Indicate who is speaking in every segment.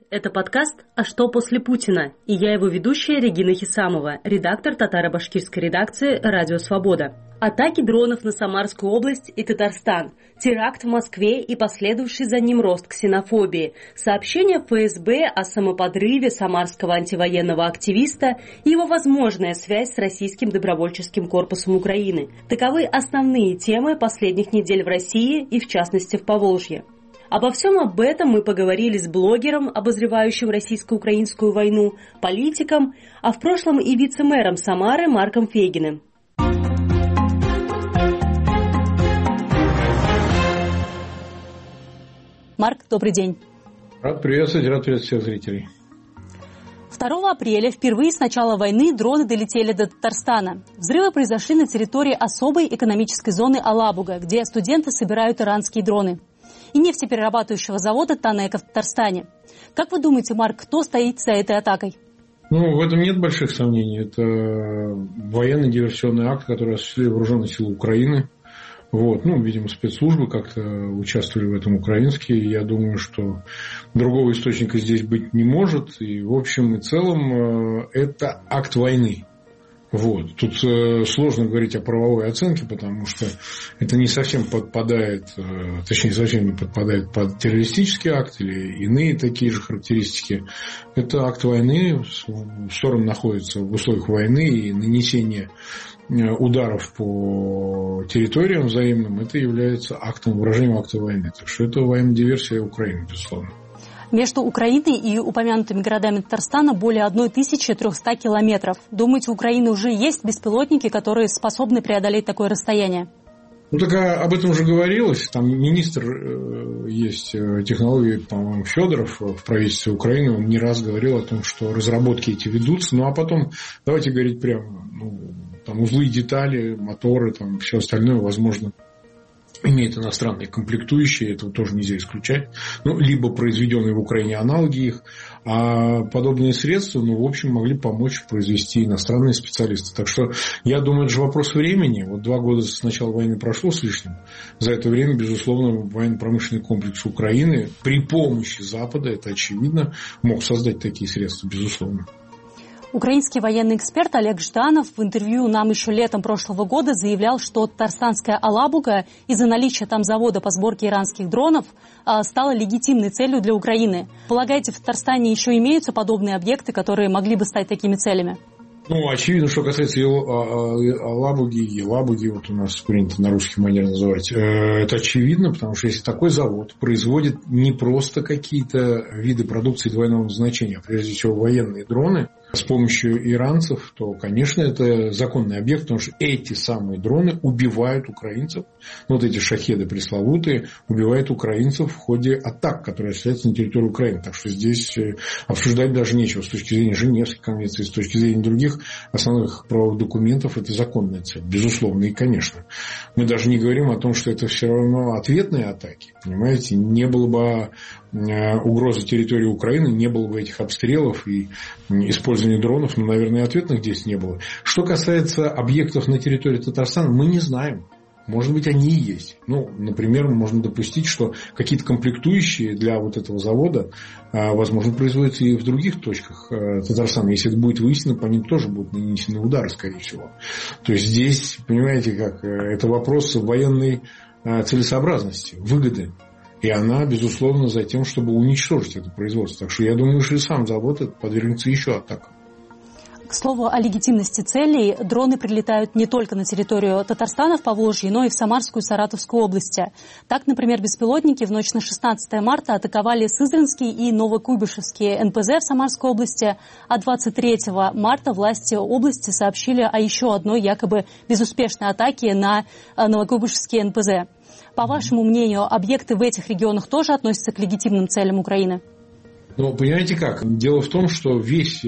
Speaker 1: Это подкаст «А что после Путина?» И я его ведущая Регина Хисамова, редактор татаро-башкирской редакции «Радио Свобода». Атаки дронов на Самарскую область и Татарстан, теракт в Москве и последовавший за ним рост ксенофобии, сообщение ФСБ о самоподрыве самарского антивоенного активиста и его возможная связь с российским добровольческим корпусом Украины. Таковы основные темы последних недель в России и, в частности, в Поволжье. Обо всем об этом мы поговорили с блогером, обозревающим российско-украинскую войну, политиком, а в прошлом и вице-мэром Самары Марком Фейгиным. Марк, добрый день.
Speaker 2: Рад приветствовать всех зрителей.
Speaker 1: 2 апреля впервые с начала войны дроны долетели до Татарстана. Взрывы произошли на территории особой экономической зоны Алабуга, где студенты собирают иранские дроны, и нефтеперерабатывающего завода «Танека» в Татарстане. Как вы думаете, Марк, кто стоит за этой атакой?
Speaker 2: В этом нет больших сомнений. Это военный диверсионный акт, который осуществили вооруженные силы Украины. Видимо, спецслужбы как-то участвовали в этом украинские. Я думаю, что другого источника здесь быть не может. И в общем и целом это акт войны. Тут сложно говорить о правовой оценке, потому что это не совсем подпадает, совсем не подпадает под террористический акт или иные такие же характеристики. Это акт войны, стороны находятся в условиях войны, и нанесение ударов по территориям взаимным, это является выражением акта войны. Так что это военная диверсия Украины, безусловно.
Speaker 1: Между Украиной и упомянутыми городами Татарстана более 1300 километров. Думаете, у Украины уже есть беспилотники, которые способны преодолеть такое расстояние?
Speaker 2: Об этом уже говорилось. Там министр есть технологий, по-моему, Федоров в правительстве Украины. Он не раз говорил о том, что разработки эти ведутся. А потом, давайте говорить прямо, узлы, детали, моторы, все остальное, возможно, имеет иностранные комплектующие, этого тоже нельзя исключать. Либо произведенные в Украине аналоги их, а подобные средства, могли помочь произвести иностранные специалисты. Так что, я думаю, это же вопрос времени. 2 года с начала войны прошло с лишним. За это время, безусловно, военно-промышленный комплекс Украины при помощи Запада, это очевидно, мог создать такие средства, безусловно.
Speaker 1: Украинский военный эксперт Олег Жданов в интервью нам еще летом прошлого года заявлял, что татарстанская Алабуга из-за наличия там завода по сборке иранских дронов стала легитимной целью для Украины. Полагаете, в Татарстане еще имеются подобные объекты, которые могли бы стать такими целями?
Speaker 2: Очевидно, что касается Алабуги, Елабуги, у нас принято на русский манер называть, это очевидно, потому что если такой завод производит не просто какие-то виды продукции двойного назначения, а прежде всего военные дроны с помощью иранцев, то, конечно, это законный объект, потому что эти самые дроны убивают украинцев. Эти шахеды пресловутые убивают украинцев в ходе атак, которые осуществляются на территории Украины. Так что здесь обсуждать даже нечего с точки зрения Женевской конвенции, с точки зрения других основных правовых документов. Это законная цель, безусловно. И, конечно, мы даже не говорим о том, что это все равно ответные атаки. Понимаете, не было бы угрозы территории Украины, не было бы этих обстрелов и использования дронов, наверное, ответных действий не было. Что касается объектов на территории Татарстана, мы не знаем. Может быть, они и есть. Например, можно допустить, что какие-то комплектующие для этого завода, возможно, производятся и в других точках Татарстана. Если это будет выяснено, по ним тоже будут нанесены удары, скорее всего. То есть здесь, понимаете, это вопрос военной целесообразности, выгоды. И она, безусловно, за тем, чтобы уничтожить это производство. Так что я думаю, что и сам завод подвергнется еще атакам.
Speaker 1: К слову о легитимности целей, дроны прилетают не только на территорию Татарстана в Поволжье, но и в Самарскую и Саратовскую области. Так, например, беспилотники в ночь на 16 марта атаковали Сызранский и Новокуйбышевский НПЗ в Самарской области, а 23 марта власти области сообщили о еще одной якобы безуспешной атаке на Новокуйбышевский НПЗ. По вашему мнению, объекты в этих регионах тоже относятся к легитимным целям Украины?
Speaker 2: Понимаете как? Дело в том, что весь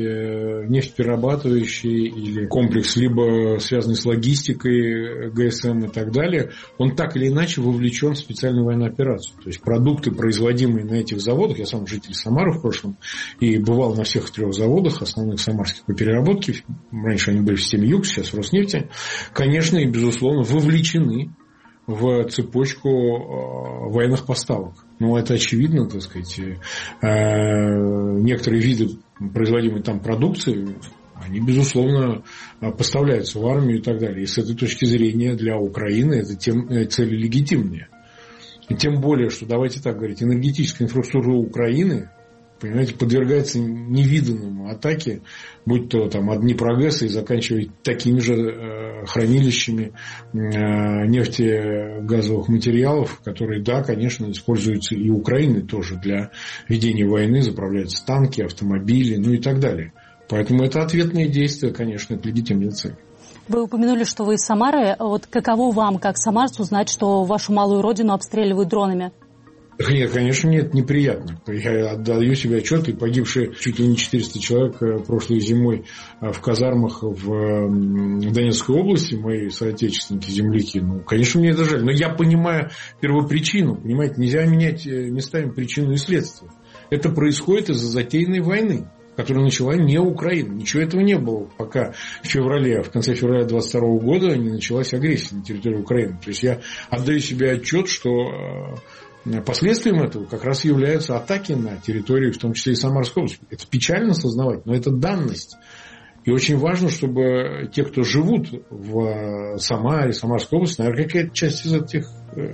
Speaker 2: нефтеперерабатывающий или комплекс, либо связанный с логистикой, ГСМ и так далее, он так или иначе вовлечен в специальную военную операцию. То есть продукты, производимые на этих заводах, я сам житель Самары в прошлом, и бывал на всех 3 заводах, основных самарских по переработке, раньше они были в системе ЮКС, сейчас в Роснефти, конечно и безусловно вовлечены в цепочку военных поставок. Это очевидно, так сказать. некоторые виды производимой там продукции, они, безусловно, поставляются в армию и так далее. И с этой точки зрения для Украины это цели легитимные. И тем более, что, давайте так говорить, энергетическая инфраструктура Украины, понимаете, подвергается невиданному атаке, будь то там от Днепрогэса и заканчивая такими же хранилищами нефтегазовых материалов, которые, да, конечно, используются и Украиной тоже для ведения войны, заправляются танки, автомобили, ну и так далее. Поэтому это ответные действия, конечно, это легитимная цель.
Speaker 3: Вы упомянули, что вы из Самары. Вот каково вам, как самарцу, узнать, что вашу малую родину обстреливают дронами?
Speaker 2: Нет, конечно, нет, неприятно. Я отдаю себе отчет, и погибшие чуть ли не 400 человек прошлой зимой в казармах в Донецкой области, мои соотечественники, земляки, ну, конечно, мне это жаль. Но я понимаю первопричину, понимаете, нельзя менять местами причину и следствие. Это происходит из-за затеянной войны, которую начала не Украина. Ничего этого не было, пока в конце февраля 2022 года не началась агрессия на территории Украины. То есть я отдаю себе отчет, что последствием этого как раз являются атаки на территорию, в том числе и Самарской области. Это печально осознавать, но это данность. И очень важно, чтобы те, кто живут в Самаре, Самарской области, наверное, какая-то часть из этих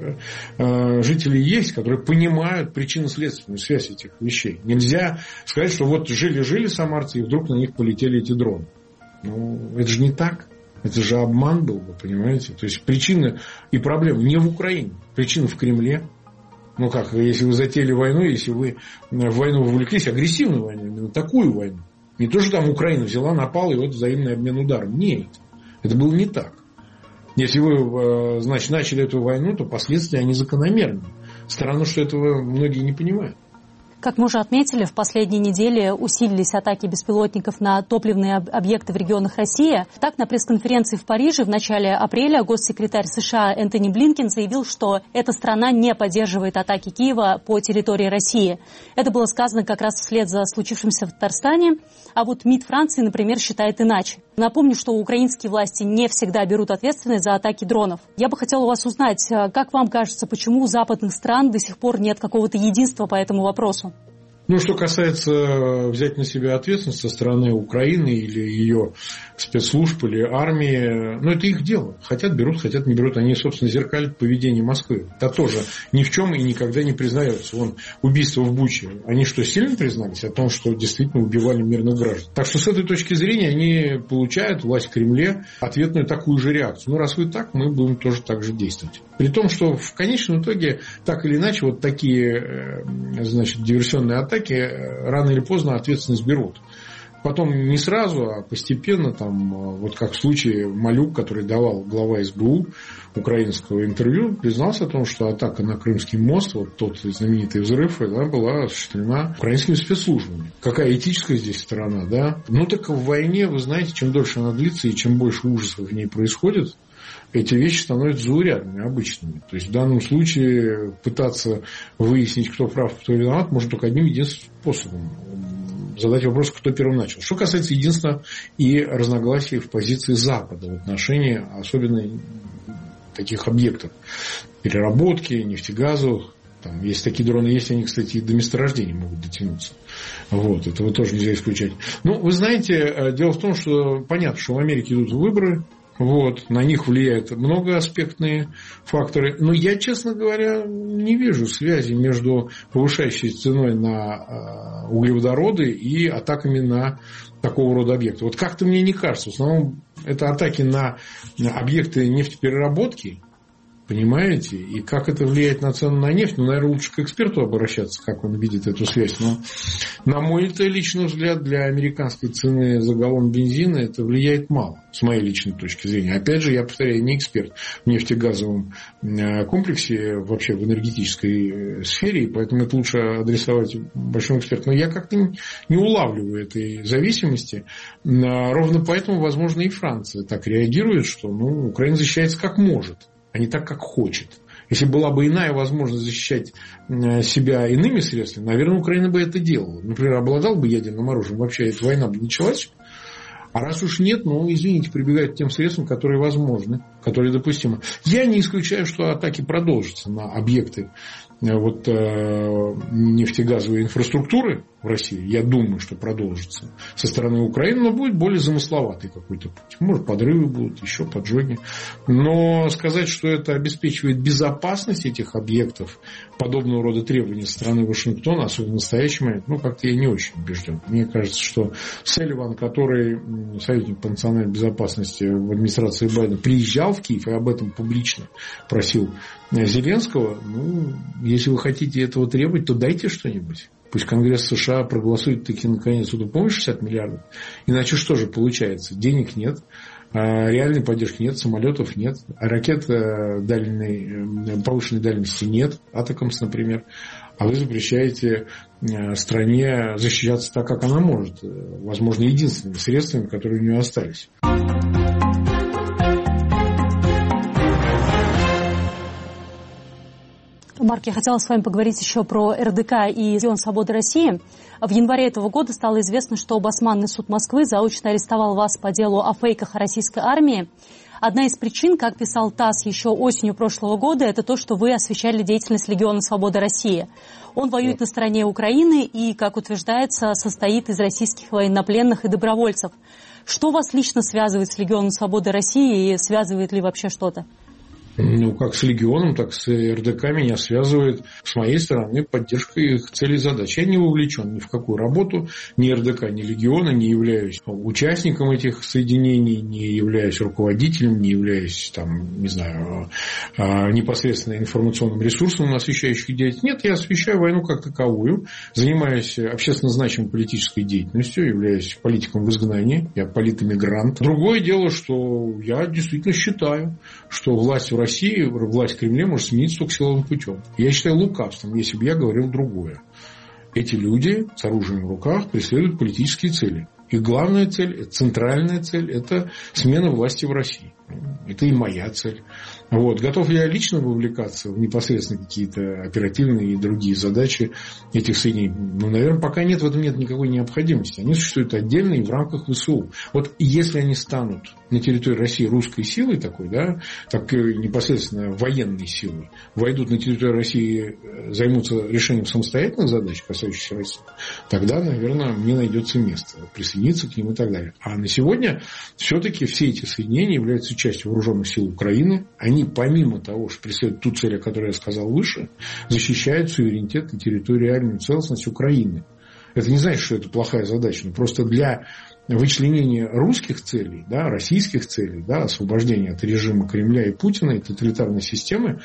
Speaker 2: жителей есть, которые понимают причинно-следственную связь этих вещей. Нельзя сказать, что вот жили-жили самарцы, и вдруг на них полетели эти дроны. Ну, это же не так. Это же обман был, вы понимаете. То есть причина и проблема не в Украине. Причина в Кремле. Ну как, если вы затеяли войну, если вы в войну вовлеклись, агрессивную войну, именно такую войну. Не то, что там Украина взяла, напала, и вот взаимный обмен ударом. Нет, это было не так. Если вы, значит, начали эту войну, то последствия, они закономерны. Странно, что этого многие не понимают.
Speaker 3: Как мы уже отметили, в последние недели усилились атаки беспилотников на топливные объекты в регионах России. Так, на пресс-конференции в Париже в начале апреля госсекретарь США Энтони Блинкен заявил, что эта страна не поддерживает атаки Киева по территории России. Это было сказано как раз вслед за случившимся в Татарстане. А вот МИД Франции, например, считает иначе. Напомню, что украинские власти не всегда берут ответственность за атаки дронов. Я бы хотела у вас узнать, как вам кажется, почему у западных стран до сих пор нет какого-то единства по этому вопросу?
Speaker 2: Ну, что касается взять на себя ответственность со стороны Украины или ее спецслужб или армии, ну, это их дело. Хотят берут, хотят не берут. Они, собственно, зеркалят поведение Москвы. Это тоже ни в чем и никогда не признается. Вон, убийство в Буче. Они что, сильно признались о том, что действительно убивали мирных граждан? Так что с этой точки зрения они получают, власть в Кремле, ответную такую же реакцию. Ну, раз вы так, мы будем тоже так же действовать. При том, что в конечном итоге, так или иначе, вот такие, значит, диверсионные атаки рано или поздно ответственность берут. Потом не сразу, а постепенно, там, вот как в случае Малюк, который давал глава СБУ украинского интервью, признался о том, что атака на Крымский мост, вот тот знаменитый взрыв, она была осуществлена украинскими спецслужбами. Какая этическая здесь сторона, да? Ну так в войне, вы знаете, чем дольше она длится и чем больше ужасов в ней происходит, эти вещи становятся заурядными, обычными. То есть в данном случае пытаться выяснить, кто прав, кто виноват, можно только одним единственным способом. Задать вопрос, кто первым начал. Что касается единства и разногласий в позиции Запада в отношении особенно таких объектов переработки, нефтегазовых. Там есть такие дроны, есть они, кстати, и до месторождения могут дотянуться. Вот, этого тоже нельзя исключать. Ну, вы знаете, дело в том, что понятно, что в Америке идут выборы. Вот, на них влияют многоаспектные факторы. Но я, честно говоря, не вижу связи между повышающейся ценой на углеводороды и атаками на такого рода объекты. Вот как-то мне не кажется. В основном это атаки на объекты нефтепереработки. Понимаете? И как это влияет на цену на нефть? Ну, наверное, лучше к эксперту обращаться, как он видит эту связь. Но, на мой личный взгляд, для американской цены за галлон бензина это влияет мало, с моей личной точки зрения. Опять же, я повторяю, не эксперт в нефтегазовом комплексе, вообще в энергетической сфере, и поэтому это лучше адресовать большому эксперту. Но я как-то не улавливаю этой зависимости. Ровно поэтому, возможно, и Франция так реагирует, что Украина защищается как может, а не так, как хочет. Если была бы иная возможность защищать себя иными средствами, наверное, Украина бы это делала. Например, обладала бы ядерным оружием, вообще эта война бы началась. А раз уж нет, извините, прибегают к тем средствам, которые возможны, которые допустимы. Я не исключаю, что атаки продолжатся на объекты нефтегазовой инфраструктуры в России, я думаю, что продолжится со стороны Украины, но будет более замысловатый какой-то путь. Может, подрывы будут, еще поджоги. Но сказать, что это обеспечивает безопасность этих объектов, подобного рода требования со стороны Вашингтона, особенно в настоящий момент, как-то я не очень убежден. Мне кажется, что Салливан, который советник по национальной безопасности в администрации Байдена, приезжал в Киев и об этом публично просил Зеленского, если вы хотите этого требовать, то дайте что-нибудь. Пусть Конгресс США проголосует таки наконец эту помощь 60 миллиардов. Иначе что же получается? Денег нет, реальной поддержки нет, самолетов нет, ракет повышенной дальности нет, Атакамс, например. А вы запрещаете стране защищаться так, как она может. Возможно, единственными средствами, которые у нее остались.
Speaker 3: Марк, я хотела с вами поговорить еще про РДК и Регион Свободы России. В январе этого года стало известно, что Басманный суд Москвы заочно арестовал вас по делу о фейках о российской армии. Одна из причин, как писал ТАСС еще осенью прошлого года, это то, что вы освещали деятельность Легиона Свободы России. Он воюет на стороне Украины и, как утверждается, состоит из российских военнопленных и добровольцев. Что вас лично связывает с Легионом Свободы России и связывает ли вообще что-то?
Speaker 2: Как с Легионом, так с РДК меня связывает, с моей стороны, поддержка их целей и задач. Я не вовлечен ни в какую работу, ни РДК, ни Легиона, не являюсь участником этих соединений, не являюсь руководителем, не являюсь, непосредственно информационным ресурсом, освещающих деятельность. Нет, я освещаю войну как таковую, занимаюсь общественно значимой политической деятельностью, являюсь политиком в изгнании, я политэмигрант. Другое дело, что я действительно считаю, что власть в России, власть в Кремле может смениться только силовым путем. Я считаю лукавством, если бы я говорил другое. Эти люди с оружием в руках преследуют политические цели. Их главная цель, центральная цель – это смена власти в России. Это и моя цель. Готов я лично вовлекаться в непосредственно какие-то оперативные и другие задачи этих соединений? Наверное, пока нет, в этом нет никакой необходимости. Они существуют отдельно и в рамках ВСУ. Если они станут на территории России русской силой такой, так непосредственно военной силой, войдут на территорию России, займутся решением самостоятельных задач, касающихся России, тогда, наверное, мне найдется место присоединиться к ним и так далее. А на сегодня все-таки все эти соединения являются частью вооруженных сил Украины. Они, помимо того, что преследуют ту цель, о которой я сказал выше, защищают суверенитет и территориальную целостность Украины. Это не значит, что это плохая задача, но просто для вычленения русских целей, российских целей, освобождения от режима Кремля и Путина и тоталитарной системы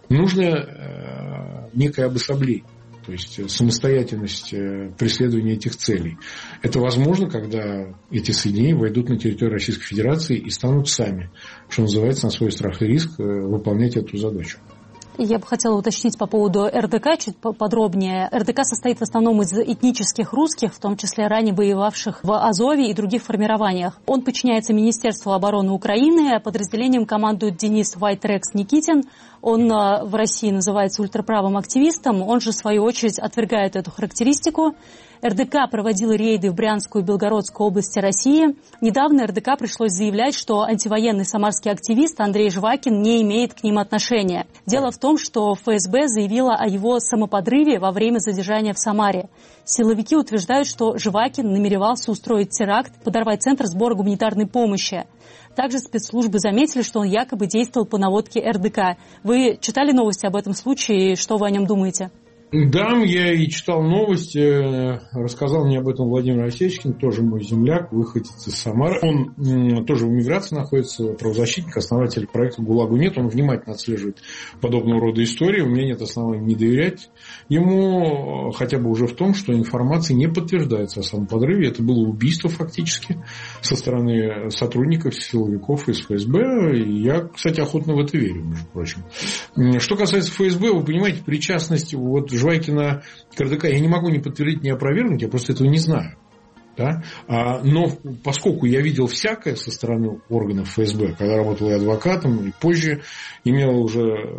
Speaker 2: нужно некое обособление. То есть самостоятельность преследования этих целей. Это возможно, когда эти соединения войдут на территорию Российской Федерации и станут сами, что называется, на свой страх и риск выполнять эту задачу.
Speaker 3: Я бы хотела уточнить по поводу РДК чуть подробнее. РДК состоит в основном из этнических русских, в том числе ранее воевавших в Азове и других формированиях. Он подчиняется Министерству обороны Украины, подразделением командует Денис Вайтрекс-Никитин. Он в России называется ультраправым активистом, он же, в свою очередь, отвергает эту характеристику. РДК проводила рейды в Брянскую и Белгородскую области России. Недавно РДК пришлось заявлять, что антивоенный самарский активист Андрей Жвакин не имеет к ним отношения. Дело в том, что ФСБ заявила о его самоподрыве во время задержания в Самаре. Силовики утверждают, что Жвакин намеревался устроить теракт, подорвать центр сбора гуманитарной помощи. Также спецслужбы заметили, что он якобы действовал по наводке РДК. Вы читали новости об этом случае и что вы о нем думаете?
Speaker 2: Да, я и читал новости, рассказал мне об этом Владимир Осечкин, тоже мой земляк, выходец из Самары. Он тоже в эмиграции находится, правозащитник, основатель проекта «ГУЛАГу нет». Он внимательно отслеживает подобного рода истории. У меня нет оснований не доверять ему, хотя бы уже в том, что информация не подтверждается о самоподрыве. Это было убийство фактически со стороны сотрудников, силовиков из ФСБ. И я, кстати, охотно в это верю, между прочим. Что касается ФСБ, вы понимаете, причастность Жвакина к РДК я не могу ни подтвердить, ни опровергнуть, я просто этого не знаю. Но поскольку я видел всякое со стороны органов ФСБ, когда работал и адвокатом, и позже имел уже,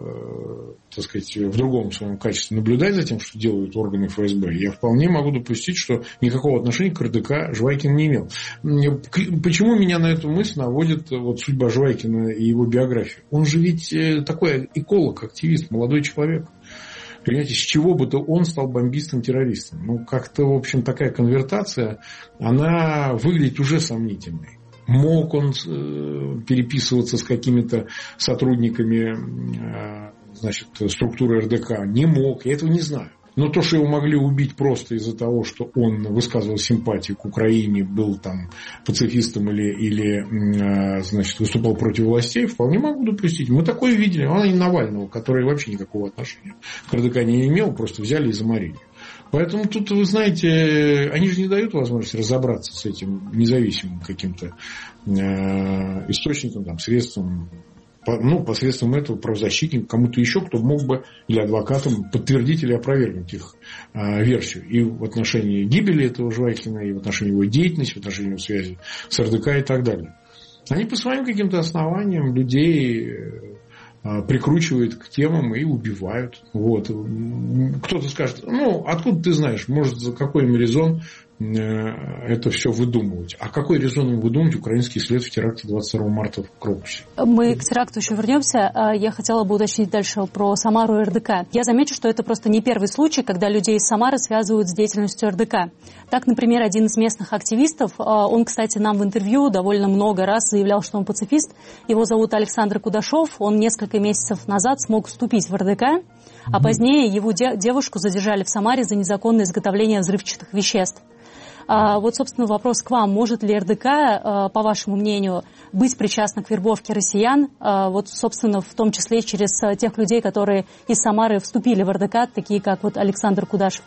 Speaker 2: в другом своем качестве наблюдать за тем, что делают органы ФСБ, я вполне могу допустить, что никакого отношения к РДК Жвакин не имел. Почему меня на эту мысль наводит судьба Жвакина и его биография? Он же ведь такой эколог, активист, молодой человек. Понимаете, с чего бы то он стал бомбистом-террористом? Ну, как-то, в общем, такая конвертация, она выглядит уже сомнительной. Мог он переписываться с какими-то сотрудниками, значит, структуры РДК? Не мог, я этого не знаю. Но то, что его могли убить просто из-за того, что он высказывал симпатии к Украине, был там пацифистом или значит, выступал против властей, вполне могу допустить. Мы такое видели. Он и Навального, который вообще никакого отношения к РДК не имел, просто взяли и заморили. Поэтому тут, вы знаете, они же не дают возможности разобраться с этим независимым каким-то источником, там, средством, ну, посредством этого правозащитника, кому-то еще, кто мог бы, или адвокатам, подтвердить или опровергнуть их версию. И в отношении гибели этого Жвайкина, и в отношении его деятельности, в отношении его связи с РДК и так далее. Они по своим каким-то основаниям людей прикручивают к темам и убивают. Вот. Кто-то скажет, ну, откуда ты знаешь, может, за какой им резон это все выдумывать. А какой резон им выдумывать украинский след в теракте 22 марта в Крокусе? Мы
Speaker 3: к теракту еще вернемся. Я хотела бы уточнить дальше про Самару и РДК. Я замечу, что это просто не первый случай, когда людей из Самары связывают с деятельностью РДК. Так, например, один из местных активистов, он, кстати, нам в интервью довольно много раз заявлял, что он пацифист. Его зовут Александр Кудашов. Он несколько месяцев назад смог вступить в РДК, а позднее его девушку задержали в Самаре за незаконное изготовление взрывчатых веществ. Вот, собственно, вопрос к вам. Может ли РДК, по вашему мнению, быть причастна к вербовке россиян, вот, собственно, в том числе через тех людей, которые из Самары вступили в РДК, такие как вот Александр Кудашев?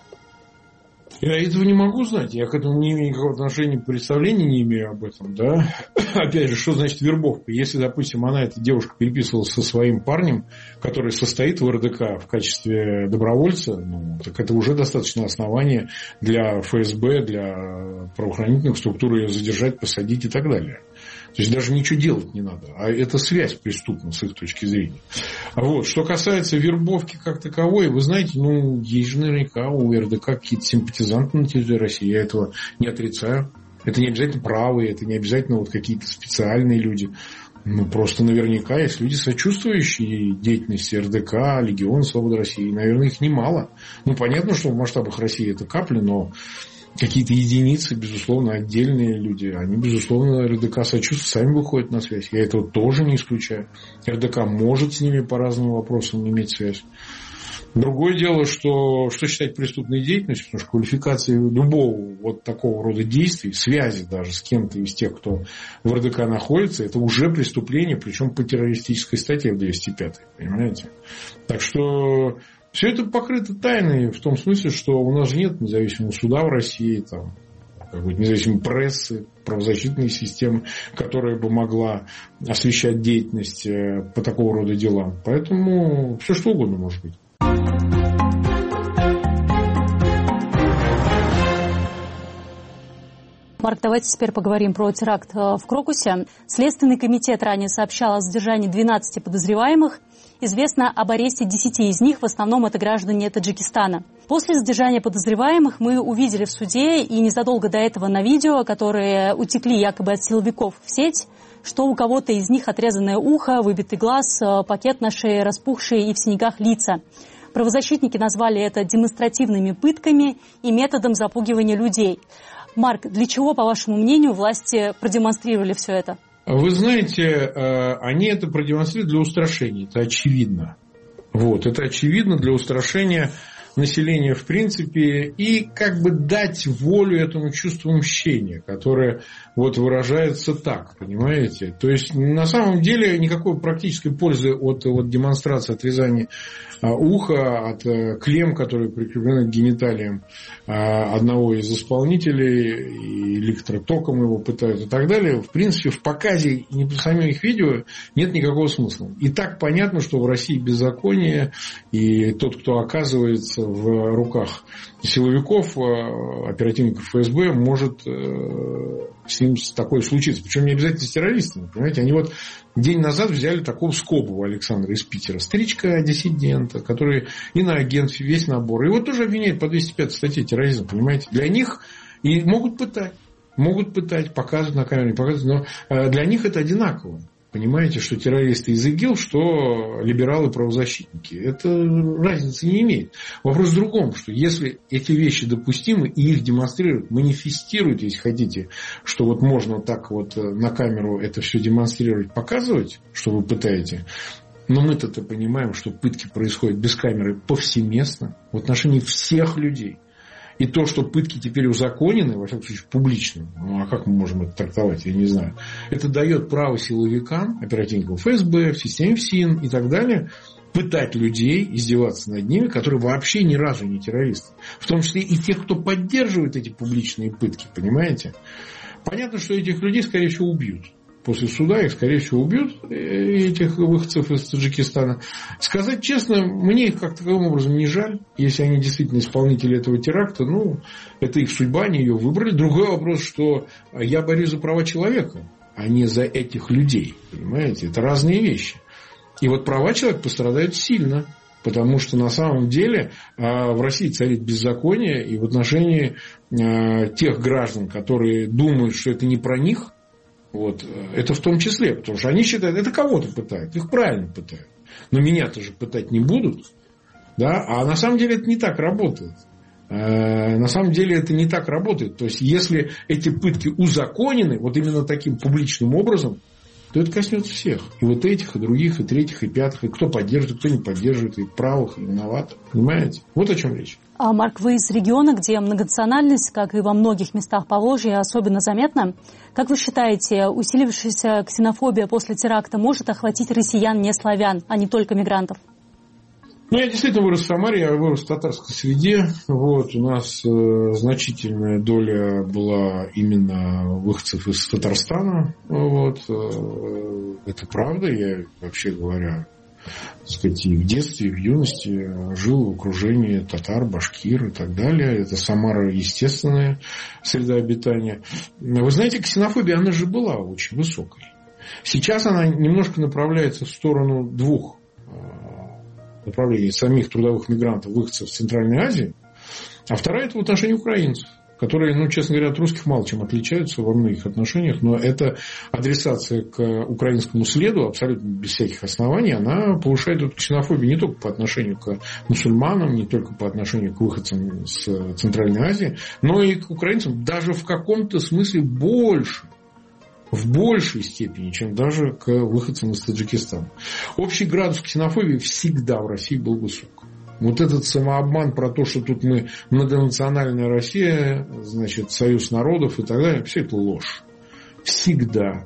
Speaker 2: Я этого не могу знать, я к этому не имею никакого отношения, представления не имею об этом, да. Опять же, что значит вербовка? Если, допустим, эта девушка переписывалась со своим парнем, который состоит в РДК в качестве добровольца, ну, так это уже достаточно основание для ФСБ, для правоохранительных структур ее задержать, посадить и так далее. То есть даже ничего делать не надо. А это связь преступна с их точки зрения. Вот. Что касается вербовки как таковой, вы знаете, ну, есть же наверняка у РДК какие-то симпатизанты на территории России. Я этого не отрицаю. Это не обязательно правые, это не обязательно вот какие-то специальные люди. Ну, просто наверняка есть люди, сочувствующие деятельности РДК, Легиона Свободы России. И, наверное, их немало. Ну, понятно, что в масштабах России это капли, но какие-то единицы, безусловно, отдельные люди, они, безусловно, РДК сочувствуют, сами выходят на связь. Я этого тоже не исключаю. РДК может с ними по разным вопросам иметь связь. Другое дело, что считать преступной деятельностью, потому что квалификация любого вот такого рода действий, связи даже с кем-то из тех, кто в РДК находится, это уже преступление, причем по террористической статье в 205, понимаете? Так что все это покрыто тайной в том смысле, что у нас же нет независимого суда в России, там, какой-то независимой прессы, правозащитной системы, которая бы могла освещать деятельность по такого рода делам. Поэтому все что угодно может быть.
Speaker 3: Марк, давайте теперь поговорим про теракт в Крокусе. Следственный комитет ранее сообщал о задержании 12 подозреваемых. Известно об аресте 10 из них, в основном это граждане Таджикистана. После задержания подозреваемых мы увидели в суде и незадолго до этого на видео, которые утекли якобы от силовиков в сеть, что у кого-то из них отрезанное ухо, выбитый глаз, пакет на шее, распухшие и в синяках лица. Правозащитники назвали это демонстративными пытками и методом запугивания людей. Марк, для чего, по вашему мнению, власти продемонстрировали все это?
Speaker 2: Вы знаете, они это продемонстрировали для устрашения, это очевидно. Вот, это очевидно для устрашения населения в принципе и как бы дать волю этому чувству мщения, которое вот выражается так, понимаете? То есть на самом деле никакой практической пользы от демонстрации отрезания уха, от клемм, которые прикреплены к гениталиям одного из исполнителей, и электротоком его пытают и так далее, в принципе в показе не по самим их видео нет никакого смысла. И так понятно, что в России беззаконие, и тот, кто оказывается в руках силовиков, оперативников ФСБ, может с ним такое случиться. Причем не обязательно с террористами. Понимаете? Они вот день назад взяли такого Скобова Александра из Питера. Старичка, диссидента, который иноагент, весь набор. Его тоже обвиняют по 205 статье терроризма. Понимаете? Для них и могут пытать. Могут пытать, показывать на камере, показывать, но для них это одинаково. Понимаете, что террористы из ИГИЛ, что либералы-правозащитники. Это разницы не имеет. Вопрос в другом, что если эти вещи допустимы и их демонстрируют, манифестируют, если хотите, что вот можно вот так вот на камеру это все демонстрировать, показывать, что вы пытаете, но мы-то понимаем, что пытки происходят без камеры повсеместно в отношении всех людей. И то, что пытки теперь узаконены, во всяком случае, публично, ну а как мы можем это трактовать, я не знаю, это дает право силовикам, оперативникам ФСБ, в системе ФСИН и так далее, пытать людей, издеваться над ними, которые вообще ни разу не террористы. В том числе и тех, кто поддерживает эти публичные пытки, понимаете? Понятно, что этих людей, скорее всего, убьют. После суда их, скорее всего, убьют, этих выходцев из Таджикистана. Сказать честно, мне их как таковым образом не жаль. Если они действительно исполнители этого теракта, ну, это их судьба, они ее выбрали. Другой вопрос, что я борюсь за права человека, а не за этих людей. Понимаете? Это разные вещи. И вот права человека пострадают сильно. Потому что на самом деле в России царит беззаконие. И в отношении тех граждан, которые думают, что это не про них, вот, это в том числе, потому что они считают, это кого-то пытают, их правильно пытают. Но меня-то же пытать не будут. Да? А на самом деле это не так работает. На самом деле это не так работает. То есть, если эти пытки узаконены вот именно таким публичным образом, то это коснется всех. И вот этих, и других, и третьих, и пятых, и кто поддерживает, и кто не поддерживает, и правых, и виноватых. Понимаете? Вот о чем речь.
Speaker 3: А, Марк, вы из региона, где многонациональность, как и во многих местах Поволжья, особенно заметна. Как вы считаете, усилившаяся ксенофобия после теракта может охватить россиян не славян, а не только мигрантов?
Speaker 2: Ну, я действительно вырос в Самаре, я вырос в татарской среде. Вот, у нас значительная доля была именно выходцев из Татарстана. Вот, это правда, я, вообще говоря, так сказать, и в детстве, и в юности жил в окружении татар, башкир и так далее. Это Самара естественная среда обитания. Вы знаете, ксенофобия, она же была очень высокой. Сейчас она немножко направляется в сторону двух направлений самих трудовых мигрантов, выходцев в Центральной Азии, а вторая – это в отношении украинцев, которые, ну, честно говоря, от русских мало чем отличаются во многих отношениях, но эта адресация к украинскому следу абсолютно без всяких оснований, она повышает эту ксенофобию не только по отношению к мусульманам, не только по отношению к выходцам с Центральной Азии, но и к украинцам даже в каком-то смысле больше. В большей степени, чем даже к выходцам из Таджикистана. Общий градус ксенофобии всегда в России был высок. Вот этот самообман про то, что тут мы многонациональная Россия, значит, союз народов и так далее, все это ложь. Всегда,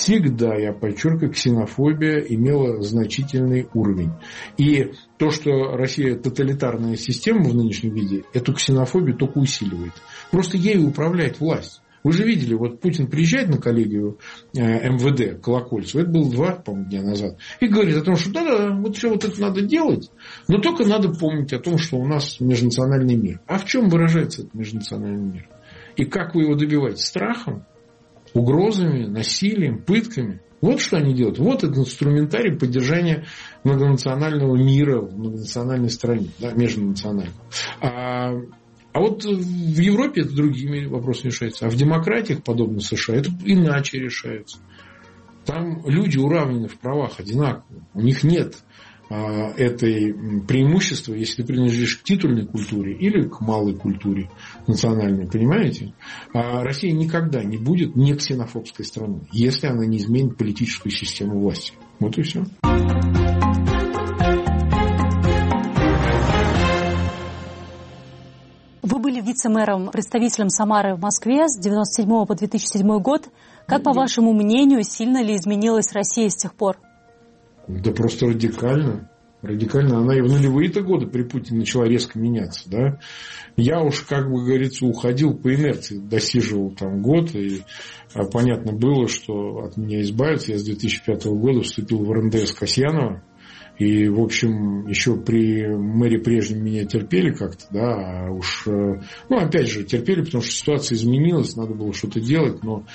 Speaker 2: я подчеркиваю, ксенофобия имела значительный уровень. И то, что Россия тоталитарная система в нынешнем виде, эту ксенофобию только усиливает. Просто ею управляет власть. Вы же видели, вот Путин приезжает на коллегию МВД Колокольцева, это было 2, по-моему, дня назад, и говорит о том, что да, вот все вот это надо делать, но только надо помнить о том, что у нас межнациональный мир. А в чем выражается этот межнациональный мир? И как вы его добиваете? Страхом, угрозами, насилием, пытками? Вот что они делают. Вот этот инструментарий поддержания многонационального мира в многонациональной стране, да, межнационального. А вот в Европе это другими вопросами решается. А в демократиях, подобно США, это иначе решается. Там люди уравнены в правах одинаково. У них нет этой преимущества, если ты принадлежишь к титульной культуре или к малой культуре национальной. Понимаете? А Россия никогда не будет не ксенофобской страной, если она не изменит политическую систему власти. Вот и все.
Speaker 3: Вы были вице-мэром, представителем Самары в Москве с 1997 по 2007 год. Как, по вашему мнению, сильно ли изменилась Россия с тех пор?
Speaker 2: Да просто радикально. Радикально. Она и в нулевые-то годы при Путине начала резко меняться. Да? Я уж, как бы говорится, уходил по инерции. Досиживал там год. И понятно было, что от меня избавиться. Я с 2005 года вступил в РНДС Касьянова. И, в общем, еще при мэре прежнем меня терпели как-то, да, а уж, ну, опять же, терпели, потому что ситуация изменилась, надо было что-то делать, но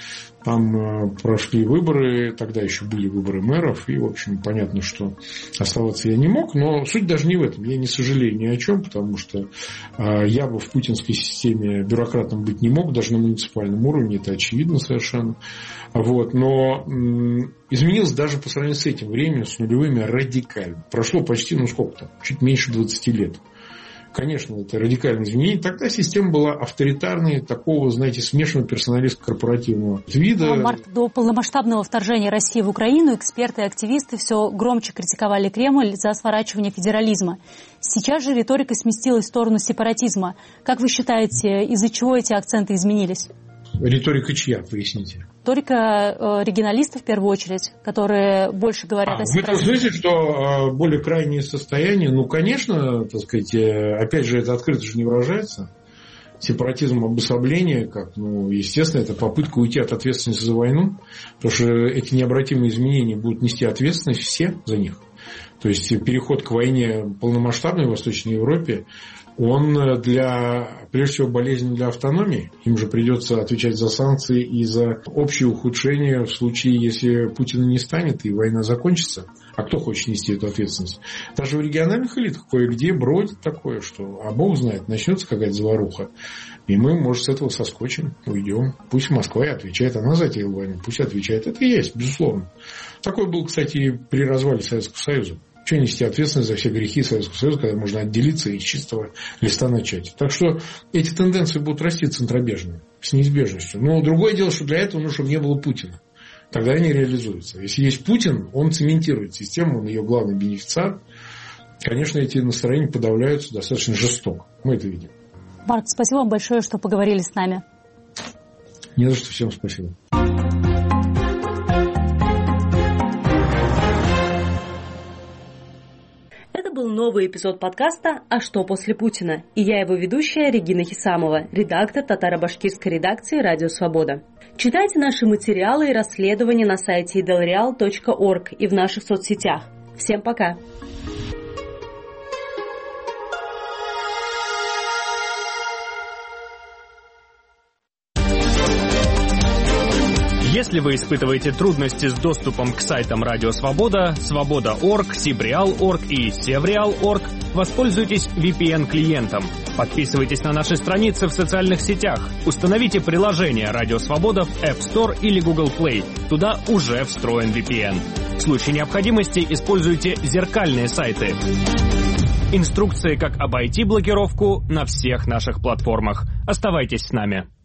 Speaker 2: Там прошли выборы, тогда еще были выборы мэров, и, в общем, понятно, что оставаться я не мог, но суть даже не в этом. Я не сожалею ни о чем, потому что я бы в путинской системе бюрократом быть не мог, даже на муниципальном уровне, это очевидно совершенно. Вот. Но изменилось даже по сравнению с этим временем, с нулевыми, радикально. Прошло почти, сколько там, чуть меньше 20 лет. Конечно, это радикальное изменение. Тогда система была авторитарной, такого, знаете, смешанного персоналистско-корпоративного вида.
Speaker 3: Марк, до полномасштабного вторжения России в Украину эксперты и активисты все громче критиковали Кремль за сворачивание федерализма. Сейчас же риторика сместилась в сторону сепаратизма. Как вы считаете, из-за чего эти акценты изменились?
Speaker 2: Риторика чья, поясните?
Speaker 3: Риторика регионалистов в первую очередь, которые больше говорят о сепаратизме.
Speaker 2: Вы слышите, что более крайние состояния, конечно, так сказать, опять же, это открыто же не выражается. Сепаратизм, обособление, естественно, это попытка уйти от ответственности за войну, потому что эти необратимые изменения будут нести ответственность все за них. То есть переход к войне полномасштабной в Восточной Европе, он прежде всего болезнен для автономии. Им же придется отвечать за санкции и за общее ухудшение в случае, если Путина не станет и война закончится. А кто хочет нести эту ответственность? Даже в региональных элитах кое-где бродит такое, что, бог знает, начнется какая-то заваруха, и мы, может, с этого соскочим, уйдем. Пусть Москва и отвечает, она затеяла войну, пусть отвечает. Это и есть, безусловно. Такое было, кстати, при развале Советского Союза. Чего нести ответственность за все грехи Советского Союза, когда можно отделиться и с чистого листа начать. Так что эти тенденции будут расти центробежно, с неизбежностью. Но другое дело, что для этого, чтобы не было Путина. Тогда они реализуются. Если есть Путин, он цементирует систему, он ее главный бенефициар. Конечно, эти настроения подавляются достаточно жестоко. Мы это видим.
Speaker 3: Марк, спасибо вам большое, что поговорили с нами.
Speaker 2: Не за что, всем спасибо.
Speaker 1: Был новый эпизод подкаста «А что после Путина?» И я его ведущая Регина Хисамова, редактор татаро-башкирской редакции «Радио Свобода». Читайте наши материалы и расследования на сайте idelreal.org и в наших соцсетях. Всем пока!
Speaker 4: Если вы испытываете трудности с доступом к сайтам Радио Свобода, Свобода.орг, Сибреал.орг и Севреал.орг, воспользуйтесь VPN-клиентом. Подписывайтесь на наши страницы в социальных сетях. Установите приложение Радио Свобода в App Store или Google Play. Туда уже встроен VPN. В случае необходимости используйте зеркальные сайты. Инструкции, как обойти блокировку, на всех наших платформах. Оставайтесь с нами.